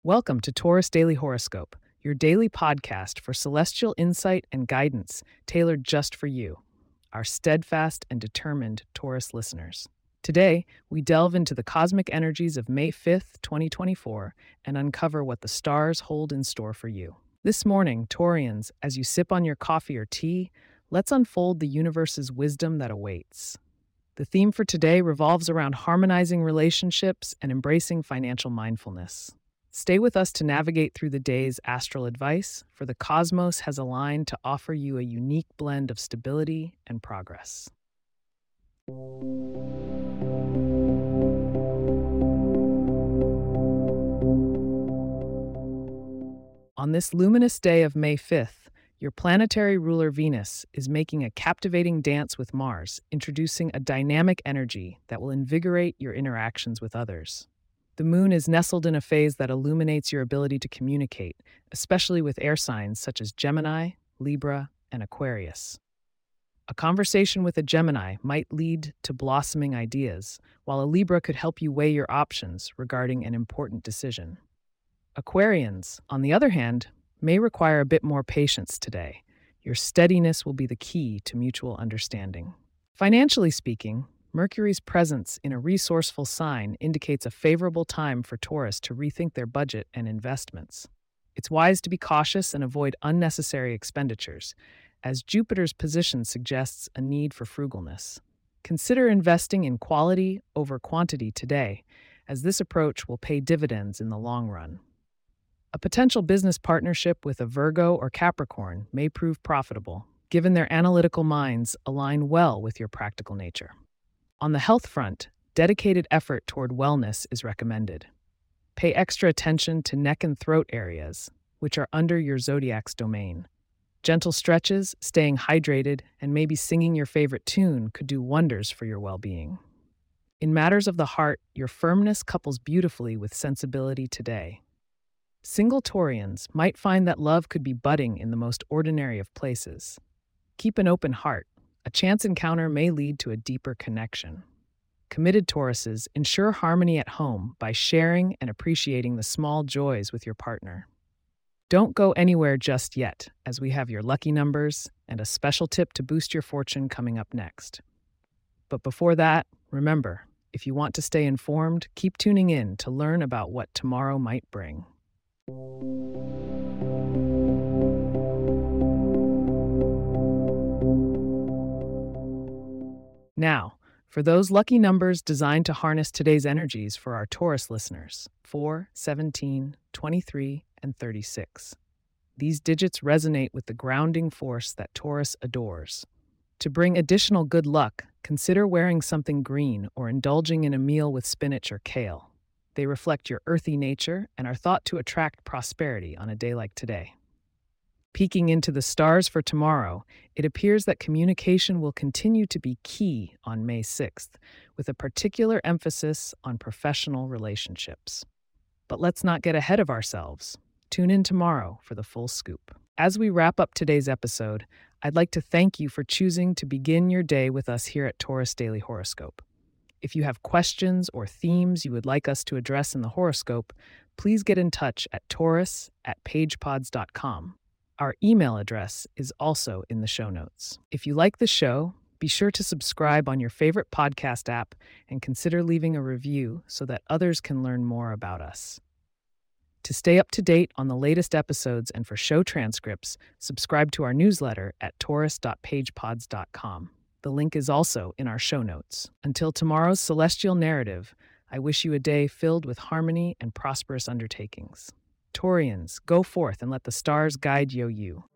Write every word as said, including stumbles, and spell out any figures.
Welcome to Taurus Daily Horoscope, your daily podcast for celestial insight and guidance tailored just for you, our steadfast and determined Taurus listeners. Today, we delve into the cosmic energies of May fifth, twenty twenty-four, and uncover what the stars hold in store for you. This morning, Taurians, as you sip on your coffee or tea, let's unfold the universe's wisdom that awaits. The theme for today revolves around harmonizing relationships and embracing financial mindfulness. Stay with us to navigate through the day's astral advice, for the cosmos has aligned to offer you a unique blend of stability and progress. On this luminous day of May fifth, your planetary ruler Venus is making a captivating dance with Mars, introducing a dynamic energy that will invigorate your interactions with others. The moon is nestled in a phase that illuminates your ability to communicate, especially with air signs such as Gemini, Libra, and Aquarius. A conversation with a Gemini might lead to blossoming ideas, while a Libra could help you weigh your options regarding an important decision. Aquarians, on the other hand, may require a bit more patience today. Your steadiness will be the key to mutual understanding. Financially speaking, Mercury's presence in a resourceful sign indicates a favorable time for Taurus to rethink their budget and investments. It's wise to be cautious and avoid unnecessary expenditures, as Jupiter's position suggests a need for frugalness. Consider investing in quality over quantity today, as this approach will pay dividends in the long run. A potential business partnership with a Virgo or Capricorn may prove profitable, given their analytical minds align well with your practical nature. On the health front, dedicated effort toward wellness is recommended. Pay extra attention to neck and throat areas, which are under your zodiac's domain. Gentle stretches, staying hydrated, and maybe singing your favorite tune could do wonders for your well-being. In matters of the heart, your firmness couples beautifully with sensibility today. Single Taurians might find that love could be budding in the most ordinary of places. Keep an open heart. A chance encounter may lead to a deeper connection. Committed Tauruses ensure harmony at home by sharing and appreciating the small joys with your partner. Don't go anywhere just yet, as we have your lucky numbers and a special tip to boost your fortune coming up next. But before that, remember, if you want to stay informed, keep tuning in to learn about what tomorrow might bring. Now, for those lucky numbers designed to harness today's energies for our Taurus listeners, four, seventeen, twenty-three, and thirty-six. These digits resonate with the grounding force that Taurus adores. To bring additional good luck, consider wearing something green or indulging in a meal with spinach or kale. They reflect your earthy nature and are thought to attract prosperity on a day like today. Peeking into the stars for tomorrow, it appears that communication will continue to be key on May sixth, with a particular emphasis on professional relationships. But let's not get ahead of ourselves. Tune in tomorrow for the full scoop. As we wrap up today's episode, I'd like to thank you for choosing to begin your day with us here at Taurus Daily Horoscope. If you have questions or themes you would like us to address in the horoscope, please get in touch at taurus at pagepods dot com. Our email address is also in the show notes. If you like the show, be sure to subscribe on your favorite podcast app and consider leaving a review so that others can learn more about us. To stay up to date on the latest episodes and for show transcripts, subscribe to our newsletter at taurus dot pagepods dot com. The link is also in our show notes. Until tomorrow's celestial narrative, I wish you a day filled with harmony and prosperous undertakings. Taurians, go forth and let the stars guide yo you.